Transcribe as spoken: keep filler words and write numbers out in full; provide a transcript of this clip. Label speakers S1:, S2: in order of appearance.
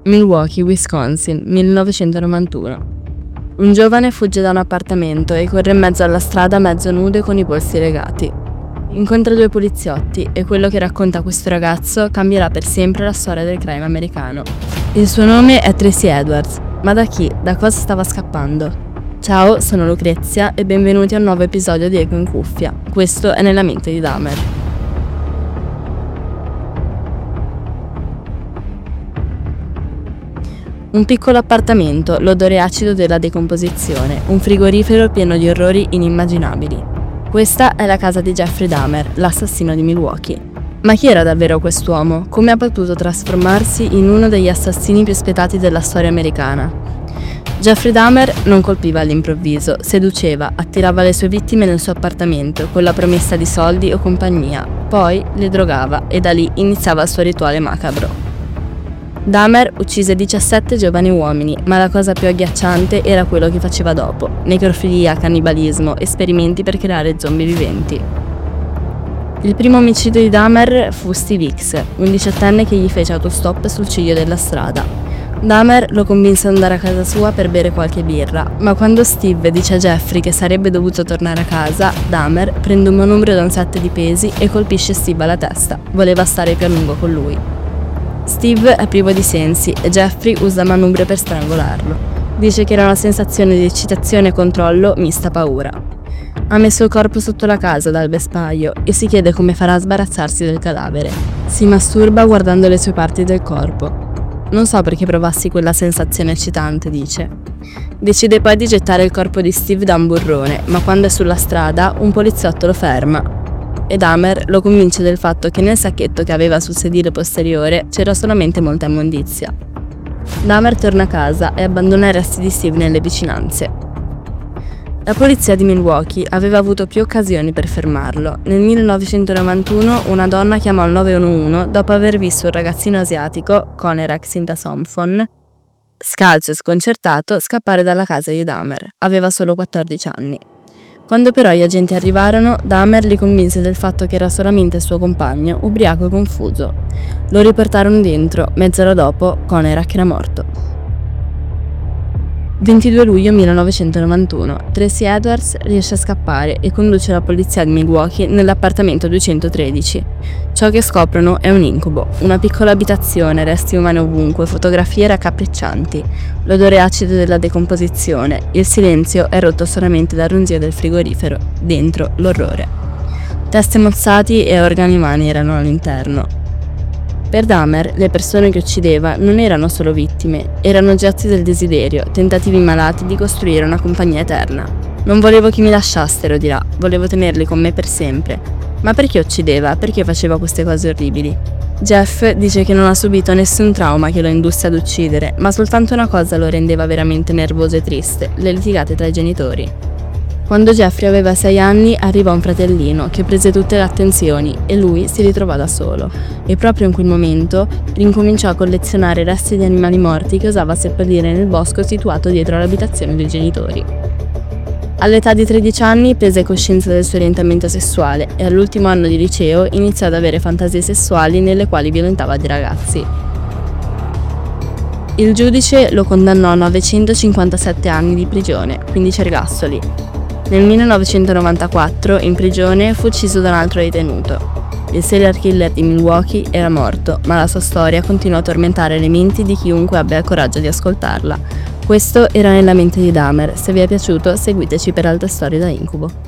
S1: Milwaukee, Wisconsin, millenovecentonovantuno. Un giovane fugge da un appartamento e corre in mezzo alla strada mezzo nudo e con i polsi legati. Incontra due poliziotti e quello che racconta questo ragazzo cambierà per sempre la storia del crime americano. Il suo nome è Tracy Edwards, ma da chi? Da cosa stava scappando? Ciao, sono Lucrezia e benvenuti a un nuovo episodio di Eco in Cuffia. Questo è Nella mente di Dahmer. Un piccolo appartamento, l'odore acido della decomposizione, un frigorifero pieno di orrori inimmaginabili. Questa è la casa di Jeffrey Dahmer, l'assassino di Milwaukee. Ma chi era davvero quest'uomo? Come ha potuto trasformarsi in uno degli assassini più spietati della storia americana? Jeffrey Dahmer non colpiva all'improvviso, seduceva, attirava le sue vittime nel suo appartamento con la promessa di soldi o compagnia, poi le drogava e da lì iniziava il suo rituale macabro. Dahmer uccise diciassette giovani uomini, ma la cosa più agghiacciante era quello che faceva dopo: necrofilia, cannibalismo, esperimenti per creare zombie viventi. Il primo omicidio di Dahmer fu Steve Hicks, un diciottenne che gli fece autostop sul ciglio della strada. Dahmer lo convinse ad andare a casa sua per bere qualche birra, ma quando Steve dice a Jeffrey che sarebbe dovuto tornare a casa, Dahmer prende un manubrio da un set di pesi e colpisce Steve alla testa. Voleva stare più a lungo con lui. Steve è privo di sensi e Jeffrey usa il manubrio per strangolarlo. Dice che era una sensazione di eccitazione e controllo mista paura. Ha messo il corpo sotto la casa dal vespaio e si chiede come farà a sbarazzarsi del cadavere. Si masturba guardando le sue parti del corpo. Non so perché provassi quella sensazione eccitante, dice. Decide poi di gettare il corpo di Steve da un burrone, ma quando è sulla strada un poliziotto lo ferma. E Dahmer lo convince del fatto che nel sacchetto che aveva sul sedile posteriore c'era solamente molta immondizia. Dahmer torna a casa e abbandona i resti di Steve nelle vicinanze. La polizia di Milwaukee aveva avuto più occasioni per fermarlo. Nel millenovecentonovantuno una donna chiamò il nove uno uno dopo aver visto un ragazzino asiatico, Conner Xintasomphon, scalzo e sconcertato, scappare dalla casa di Dahmer. Aveva solo quattordici anni. Quando però gli agenti arrivarono, Dahmer li convinse del fatto che era solamente il suo compagno, ubriaco e confuso. Lo riportarono dentro, mezz'ora dopo Conner era morto. ventidue luglio millenovecentonovantuno. Tracy Edwards riesce a scappare e conduce la polizia di Milwaukee nell'appartamento duecentotredici. Ciò che scoprono è un incubo, una piccola abitazione, resti umani ovunque, fotografie raccapriccianti, l'odore acido della decomposizione, il silenzio è rotto solamente dal ronzio del frigorifero, dentro l'orrore. Teste mozzati e organi umani erano all'interno. Per Dahmer, le persone che uccideva non erano solo vittime, erano oggetti del desiderio, tentativi malati di costruire una compagnia eterna. Non volevo che mi lasciassero, dirà, volevo tenerli con me per sempre. Ma perché uccideva? Perché faceva queste cose orribili? Jeff dice che non ha subito nessun trauma che lo indusse ad uccidere, ma soltanto una cosa lo rendeva veramente nervoso e triste: le litigate tra i genitori. Quando Jeffrey aveva sei anni arrivò un fratellino che prese tutte le attenzioni e lui si ritrovò da solo. E proprio in quel momento rincominciò a collezionare resti di animali morti che usava seppellire nel bosco situato dietro l'abitazione dei genitori. All'età di tredici anni prese coscienza del suo orientamento sessuale e all'ultimo anno di liceo iniziò ad avere fantasie sessuali nelle quali violentava dei ragazzi. Il giudice lo condannò a novecentocinquantasette anni di prigione, quindici ergastoli. Nel millenovecentonovantaquattro, in prigione, fu ucciso da un altro detenuto. Il serial killer di Milwaukee era morto, ma la sua storia continuò a tormentare le menti di chiunque abbia il coraggio di ascoltarla. Questo era Nella mente di Dahmer. Se vi è piaciuto, seguiteci per altre storie da incubo.